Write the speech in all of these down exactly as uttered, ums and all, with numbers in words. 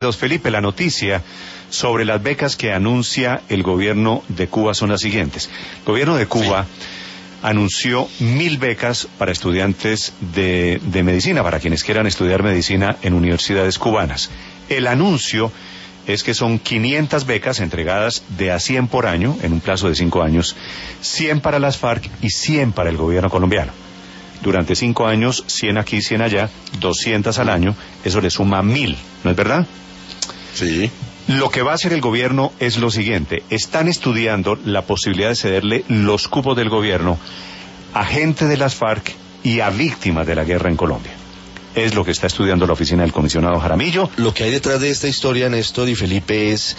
Felipe, la noticia sobre las becas que anuncia el gobierno de Cuba son las siguientes. El gobierno de Cuba sí. anunció mil becas para estudiantes de, de medicina, para quienes quieran estudiar medicina en universidades cubanas. El anuncio es que son quinientas becas entregadas de a cien por año, en un plazo de cinco años, cien para las FARC y cien para el gobierno colombiano. Durante cinco años, cien aquí, cien allá, doscientas al año, eso le suma mil, ¿no es verdad? Sí. Lo que va a hacer el gobierno es lo siguiente: están estudiando la posibilidad de cederle los cupos del gobierno a gente de las FARC y a víctimas de la guerra en Colombia. Es lo que está estudiando la oficina del comisionado Jaramillo. Lo que hay detrás de esta historia, Néstor y Felipe, es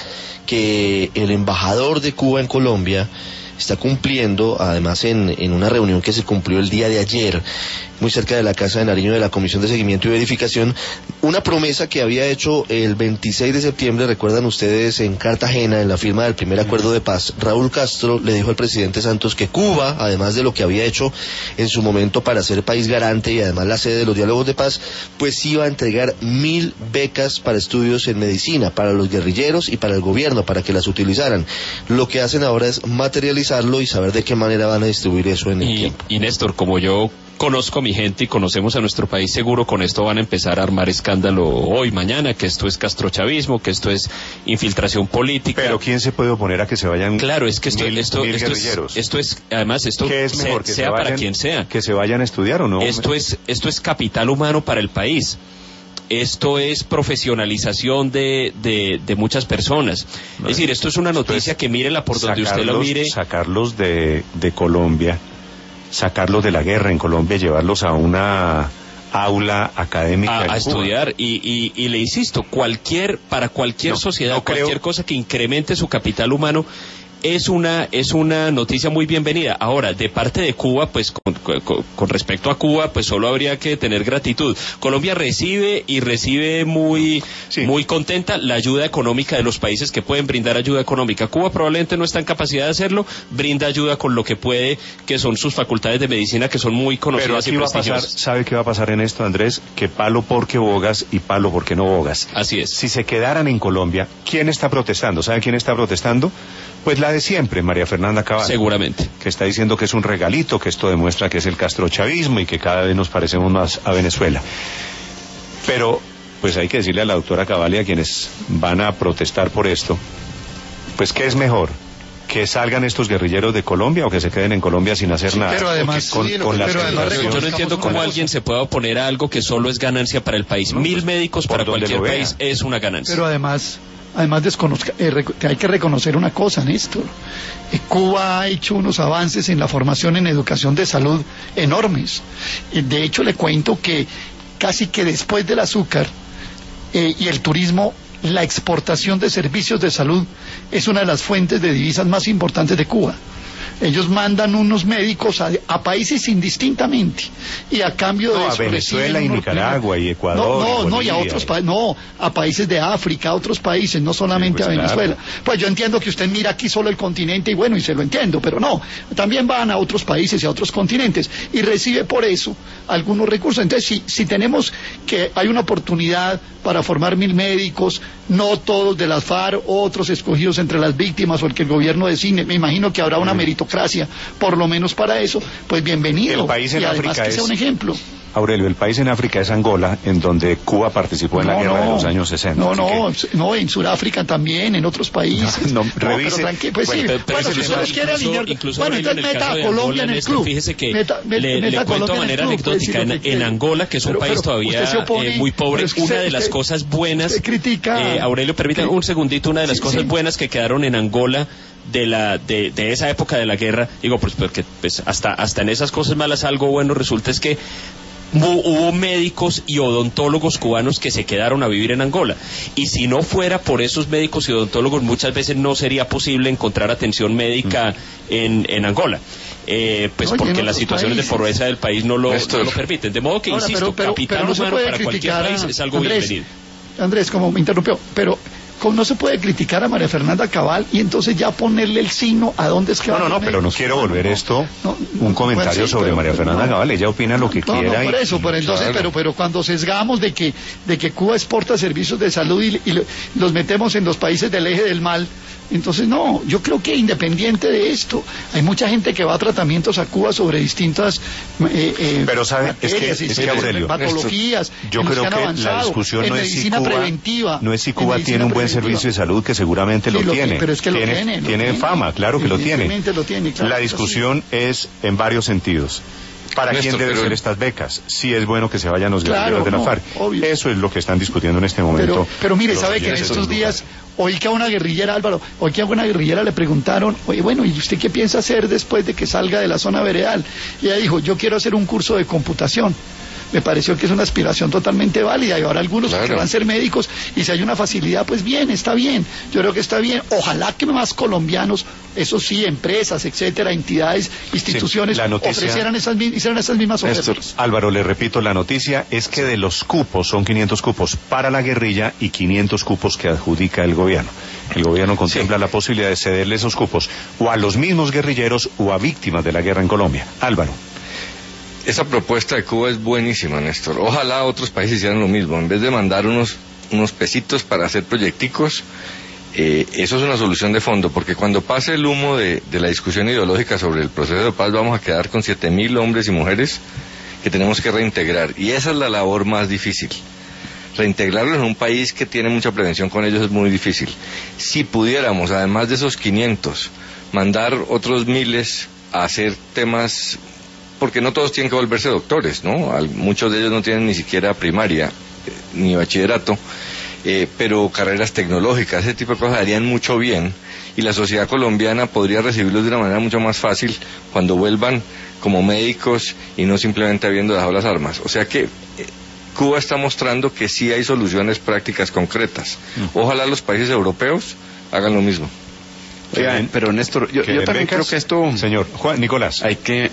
que el embajador de Cuba en Colombia está cumpliendo, además en, en una reunión que se cumplió el día de ayer, muy cerca de la Casa de Nariño de la Comisión de Seguimiento y Verificación, una promesa que había hecho el veintiséis de septiembre, recuerdan ustedes, en Cartagena, en la firma del primer acuerdo de paz. Raúl Castro le dijo al presidente Santos que Cuba, además de lo que había hecho en su momento para ser país garante y además la sede de los diálogos de paz, pues iba a entregar mil becas para estudios en medicina, para los guerrilleros y para el gobierno, para que las utilizaran. Lo que hacen ahora es materializarlo y saber de qué manera van a distribuir eso en el y, tiempo. Y Néstor, como yo conozco a mi gente y conocemos a nuestro país, seguro con esto van a empezar a armar escándalo hoy, mañana, que esto es castrochavismo, que esto es infiltración política. Pero ¿quién se puede oponer a que se vayan? Claro, es que esto, mil, esto, mil esto, es, esto es, además, esto ¿Qué es mejor, se, que sea se vayan, para quien sea. Que se vayan a estudiar o no. Esto es, esto es capital humano para el país. Esto es profesionalización de, de, de muchas personas. No, es decir, esto es una noticia que mírela por donde usted lo mire. Sacarlos de, de Colombia, sacarlos de la guerra en Colombia, llevarlos a una aula académica a, en a Cuba. estudiar y, y, y le insisto, cualquier para cualquier no, sociedad, no cualquier creo... cosa que incremente su capital humano es una es una noticia muy bienvenida. Ahora, de parte de Cuba, pues con, con, con respecto a Cuba, pues solo habría que tener gratitud. Colombia recibe y recibe muy sí. muy contenta la ayuda económica de los países que pueden brindar ayuda económica. Cuba probablemente no está en capacidad de hacerlo, brinda ayuda con lo que puede, que son sus facultades de medicina, que son muy conocidas y prestigiosas. Va a pasar, ¿sabe qué va a pasar en esto, Andrés? Que palo porque bogas y palo porque no bogas. Así es. Si se quedaran en Colombia, ¿quién está protestando? ¿Sabe quién está protestando? Pues la de siempre, María Fernanda Cabal. Seguramente. Que está diciendo que es un regalito, que esto demuestra que es el castrochavismo y que cada vez nos parecemos más a Venezuela. Pero, pues hay que decirle a la doctora Cabal y a quienes van a protestar por esto, pues ¿qué es mejor? ¿Que salgan estos guerrilleros de Colombia o que se queden en Colombia sin hacer sí, nada? Pero además, con, sí, con que, las pero además yo no entiendo cómo alguien se puede oponer a algo que solo es ganancia para el país. No, Mil médicos para cualquier país es una ganancia. Pero además... Además, desconozca, eh, hay que reconocer una cosa, Néstor. Eh, Cuba ha hecho unos avances en la formación en educación de salud enormes. Eh, de hecho, le cuento que casi que después del azúcar eh, y el turismo, la exportación de servicios de salud es una de las fuentes de divisas más importantes de Cuba. Ellos mandan unos médicos a, a países indistintamente y a cambio no, de eso a Venezuela y Nicaragua y Ecuador. No, no, y no, y a otros países, no, a países de África, a otros países, no solamente sí, pues a Venezuela. Claro. Pues yo entiendo que usted mira aquí solo el continente y bueno, y se lo entiendo, pero no, también van a otros países y a otros continentes y recibe por eso algunos recursos. Entonces, si, si tenemos que hay una oportunidad para formar mil médicos, no todos de las FARC, otros escogidos entre las víctimas o el que el gobierno designe, me imagino que habrá una meritocracia, por lo menos para eso, pues bienvenido. El país en y además África que sea es... un ejemplo. Aurelio, el país en África es Angola, en donde Cuba participó en no, la guerra no, de los años sesenta. No, no, que... no, en Sudáfrica también, en otros países. No, no, no revise. Pero tranquilo, pues bueno, sí, pero, pero bueno, si usted los quiere alinear, bueno, entonces meta a Colombia en el club. Fíjese que meta, meta, le, meta le cuento de manera anecdótica, en, en Angola, que es un pero, país pero, todavía opone, eh, muy pobre, es que una de las usted, cosas buenas, critica, eh, Aurelio, permítame un segundito, una de las sí, cosas sí. buenas que quedaron en Angola de la de, de esa época de la guerra, digo, pues porque pues, hasta hasta en esas cosas malas algo bueno resulta es que hubo médicos y odontólogos cubanos que se quedaron a vivir en Angola, y si no fuera por esos médicos y odontólogos muchas veces no sería posible encontrar atención médica en, en Angola, eh, pues Oye, porque las situaciones países. de pobreza del país no lo, no lo permiten, de modo que Ahora, insisto, pero, pero, capital pero no humano para cualquier país es algo Andrés, bienvenido. Andrés, como me interrumpió, pero no se puede criticar a María Fernanda Cabal y entonces ya ponerle el signo a dónde es que no, va no, a no, pero no quiero volver no, esto no, un no, comentario bueno, sí, sobre pero, María Fernanda no, Cabal. Ella opina lo que no, quiera. No, por y, eso, pero entonces, claro. pero, pero cuando sesgamos de que, de que Cuba exporta servicios de salud y, y los metemos en los países del eje del mal, entonces no, yo creo que independiente de esto, hay mucha gente que va a tratamientos a Cuba sobre distintas eh, eh, pero sabe, es que, materias, es que Aurelio, patologías, yo en creo que, que avanzado, la discusión no es si Cuba, preventiva, no es si Cuba tiene un buen servicio de salud, que seguramente sí, lo, lo tiene, pero es que lo tiene, tiene, lo tiene tiene. fama, claro que lo tiene. Lo tiene claro, la discusión sí. es en varios sentidos. ¿Para Néstor, quién deben ser estas becas? Sí es bueno que se vayan los guerrilleros claro, de la no, FARC. Obvio. Eso es lo que están discutiendo en este momento. Pero, pero mire, sabe que en estos días, oí que a una guerrillera, Álvaro, oí que a una guerrillera le preguntaron, oye, bueno, ¿y usted qué piensa hacer después de que salga de la zona veredal? Y ella dijo, yo quiero hacer un curso de computación. Me pareció que es una aspiración totalmente válida y ahora algunos claro. querrán ser médicos y si hay una facilidad, pues bien, está bien. Yo creo que está bien. Ojalá que más colombianos, eso sí, empresas, etcétera, entidades, instituciones, sí, noticia, ofrecieran esas, hicieran esas mismas ofertas. Néstor, Álvaro, le repito, la noticia es que de los cupos, son quinientos cupos para la guerrilla y quinientos cupos que adjudica el gobierno. El gobierno contempla sí. la posibilidad de cederle esos cupos o a los mismos guerrilleros o a víctimas de la guerra en Colombia. Álvaro. Esa propuesta de Cuba es buenísima, Néstor. Ojalá otros países hicieran lo mismo. En vez de mandar unos, unos pesitos para hacer proyecticos, eh, eso es una solución de fondo, porque cuando pase el humo de, de la discusión ideológica sobre el proceso de paz, vamos a quedar con siete mil hombres y mujeres que tenemos que reintegrar. Y esa es la labor más difícil. Reintegrarlos en un país que tiene mucha prevención con ellos es muy difícil. Si pudiéramos, además de esos quinientos, mandar otros miles a hacer temas... porque no todos tienen que volverse doctores, ¿no? Muchos de ellos no tienen ni siquiera primaria, eh, ni bachillerato, eh, pero carreras tecnológicas, ese tipo de cosas harían mucho bien, y la sociedad colombiana podría recibirlos de una manera mucho más fácil cuando vuelvan como médicos y no simplemente habiendo dejado las armas. O sea que eh, Cuba está mostrando que sí hay soluciones prácticas concretas. Ojalá los países europeos hagan lo mismo. Oigan, pero Néstor, yo, yo también creo que esto... Señor Juan Nicolás. Hay que...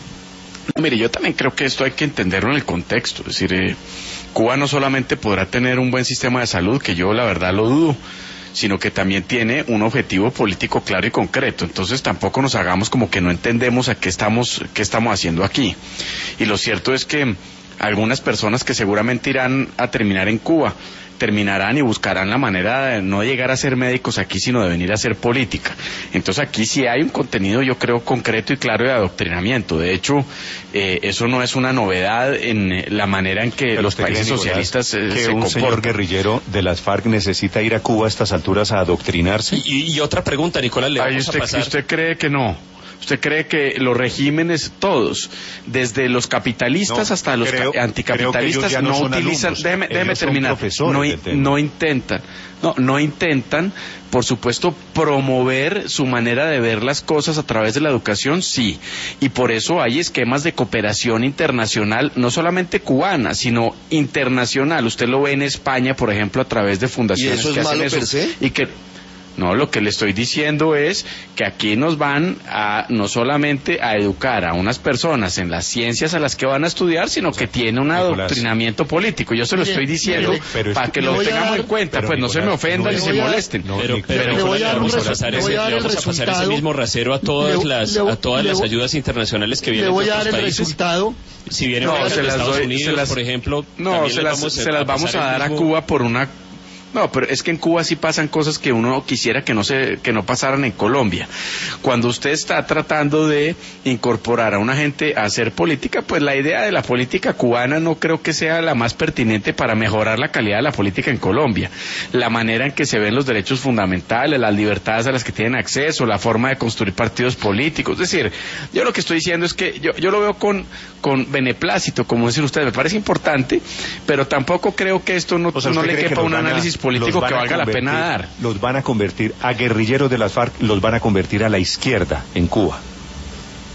No, mire, yo también creo que esto hay que entenderlo en el contexto. Es decir, eh, Cuba no solamente podrá tener un buen sistema de salud, que yo la verdad lo dudo, sino que también tiene un objetivo político claro y concreto. Entonces tampoco nos hagamos como que no entendemos a qué estamos, qué estamos haciendo aquí. Y lo cierto es que algunas personas que seguramente irán a terminar en Cuba, terminarán y buscarán la manera de no llegar a ser médicos aquí, sino de venir a hacer política. Entonces aquí sí hay un contenido, yo creo, concreto y claro de adoctrinamiento. De hecho, eh, eso no es una novedad en la manera en que Pero los países Nicolás, socialistas eh, que se un comportan. señor guerrillero de las FARC necesita ir a Cuba a estas alturas a adoctrinarse. Y, y otra pregunta, Nicolás, le Ay, vamos usted, a pasar. ¿Usted cree que no? ¿Usted cree que los regímenes, todos, desde los capitalistas no, hasta los creo, anticapitalistas, creo no, no utilizan, alumnos, déjeme, déjeme terminar, no, no intentan, no, no intentan, por supuesto, promover su manera de ver las cosas a través de la educación, sí, y por eso hay esquemas de cooperación internacional, no solamente cubana, sino internacional. Usted lo ve en España, por ejemplo, a través de fundaciones ¿Y eso es que hacen malo eso, per se? y que no, lo que le estoy diciendo es que aquí nos van a no solamente a educar a unas personas en las ciencias a las que van a estudiar, sino que tiene un Nicolás, adoctrinamiento político. Yo se lo estoy diciendo pero- pero para es que que- lo le voy a tengamos dar- en cuenta, pero pues no se me Nicolás, ofendan no y le se voy a dar- molesten. no, Pero, Nic- pero le Nicolás, voy a le dar un vamos a resu- pasar le ese, voy a le dar el vamos a pasar ese resultado. mismo rasero a todas Le- las le- a todas le- las ayudas internacionales que vienen Le voy de a dar otros el países. resultado. Si vienen No, de se las Estados doy- Unidos, se las- por ejemplo, No, también se les las, vamos, se las vamos pasar a el dar a mismo- Cuba por una... No, pero es que en Cuba sí pasan cosas que uno quisiera que no se, que no pasaran en Colombia. Cuando usted está tratando de incorporar a una gente a hacer política, pues la idea de la política cubana no creo que sea la más pertinente para mejorar la calidad de la política en Colombia. La manera en que se ven los derechos fundamentales, las libertades a las que tienen acceso, la forma de construir partidos políticos. Es decir, yo lo que estoy diciendo es que yo, yo lo veo con, con beneplácito, como dicen ustedes, me parece importante, pero tampoco creo que esto no, O sea, no ¿usted le cree quepa que un los van a- análisis los político van que a valga la convertir- pena dar. Los van a convertir a guerrilleros de las FARC, los van a convertir a la izquierda en Cuba.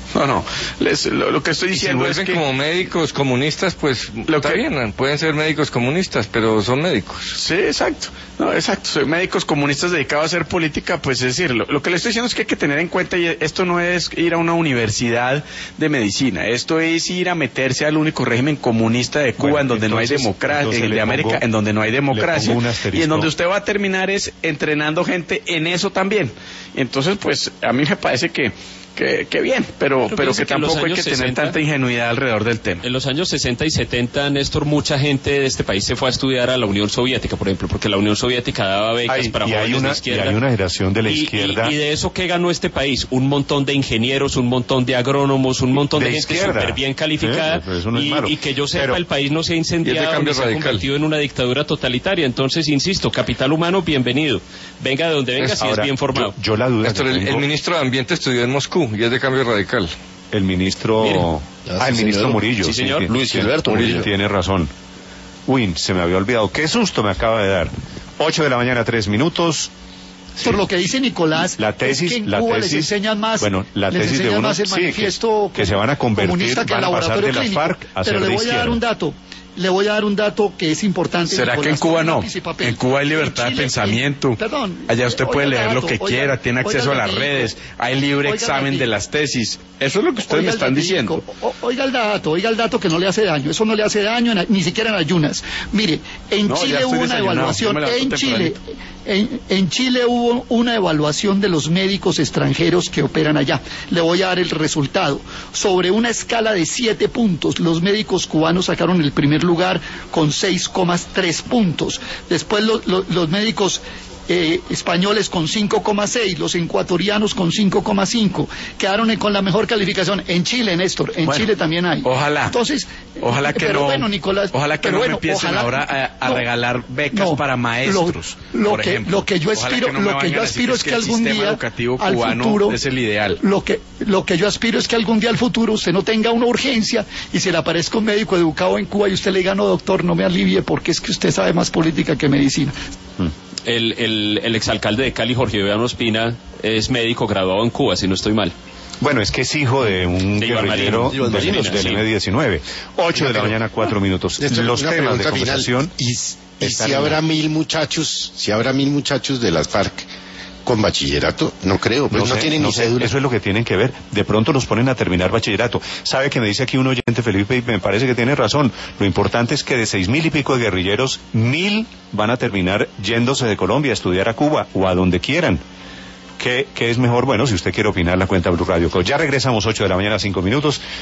No, no, les, lo, lo que estoy diciendo si es que... como médicos comunistas, pues lo está que... bien, pueden ser médicos comunistas, pero son médicos. Sí, exacto, no, exacto, son médicos comunistas dedicados a hacer política, pues es decir, lo, lo que le estoy diciendo es que hay que tener en cuenta, y esto no es ir a una universidad de medicina, esto es ir a meterse al único régimen comunista de Cuba, bueno, en donde entonces, no hay democracia, de América, pongo, en donde no hay democracia, y en donde usted va a terminar es entrenando gente en eso también. Entonces, pues, a mí me parece que Que, que bien, pero, pero, pero que, que tampoco hay que sesenta, tener tanta ingenuidad alrededor del tema. En los años sesenta y setenta, Néstor, mucha gente de este país se fue a estudiar a la Unión Soviética, por ejemplo, porque la Unión Soviética daba becas hay, para jóvenes una, de izquierda. Y hay una generación de la y, izquierda. Y, y de eso, ¿qué ganó este país? Un montón de ingenieros, un montón de agrónomos, un montón de, de gente súper bien calificada. Sí, no y, y que yo sepa, pero, el país no se ha incendiado ni se ha convertido en una dictadura totalitaria. Entonces, insisto, capital humano, bienvenido. Venga de donde venga, es, si ahora, es bien formado. Yo, yo la duda Néstor, el, el ministro de Ambiente estudió en Moscú y es de Cambio Radical. El ministro... Mire. Ah, el ministro señor. Murillo. Sí, señor. Sí, Luis Gilberto Murillo. Tiene razón. Uy, se me había olvidado. Qué susto me acaba de dar. Ocho de la mañana, tres minutos. Por sí. Lo que dice Nicolás, la tesis, es que en la Cuba tesis, les enseñan más, bueno, la les tesis enseñan de uno, más el manifiesto sí, que, que se van a convertir, que van a pasar de las FARC a ser pero le de voy izquierda. a dar un dato. Le voy a dar un dato que es importante. ¿Será Nicolás, que en Cuba no? En Cuba hay libertad Chile, de pensamiento. En, perdón, allá usted puede leer dato, lo que oiga, quiera, tiene acceso a las dato, redes, hay libre examen de las tesis. Eso es lo que ustedes me están diciendo. Oiga el dato, oiga el dato que no le hace daño. Eso no le hace daño en, ni siquiera en ayunas. Mire, en no, Chile hubo una evaluación. En Chile, en, en Chile hubo una evaluación de los médicos extranjeros que operan allá. Le voy a dar el resultado. Sobre una escala de siete puntos, los médicos cubanos sacaron el primer lugar con seis coma tres puntos. Después lo, lo, los médicos eh, españoles con cinco coma seis, los ecuatorianos con cinco coma cinco, quedaron en, con la mejor calificación. En Chile, Néstor, en bueno, Chile también hay. Ojalá. Entonces, ojalá que pero no, bueno, Nicolás, ojalá que no bueno, empiecen ojalá, ahora a, a no, regalar becas no, para maestros. Lo, lo por que ejemplo. lo que yo aspiro, que no lo que yo aspiro es que, que algún día educativo al cubano futuro es el ideal. Lo que lo que yo aspiro es que algún día al futuro usted no tenga una urgencia y se le aparezca un médico educado en Cuba y usted le diga, no, doctor, no me alivie porque es que usted sabe más política que medicina. Hmm. El, el, el exalcalde de Cali, Jorge Iván Ospina, es médico graduado en Cuba, si no estoy mal. Bueno, es que es hijo de un de guerrillero Marino, del, Marino, del sí. eme diecinueve. Ocho de la mañana, cuatro minutos. Los temas de conversación. Y, y si habrá mil muchachos, si habrá mil muchachos de las FARC con bachillerato, no creo, pues no, no sé, tienen no ni sé, cédula. Eso es lo que tienen que ver. De pronto los ponen a terminar bachillerato. Sabe que me dice aquí un oyente, Felipe, y me parece que tiene razón. Lo importante es que de seis mil y pico de guerrilleros, mil van a terminar yéndose de Colombia a estudiar a Cuba o a donde quieran. ¿Qué, qué es mejor? Bueno, si usted quiere opinar, la cuenta Blue Radio. Ya regresamos, ocho de la mañana, cinco minutos.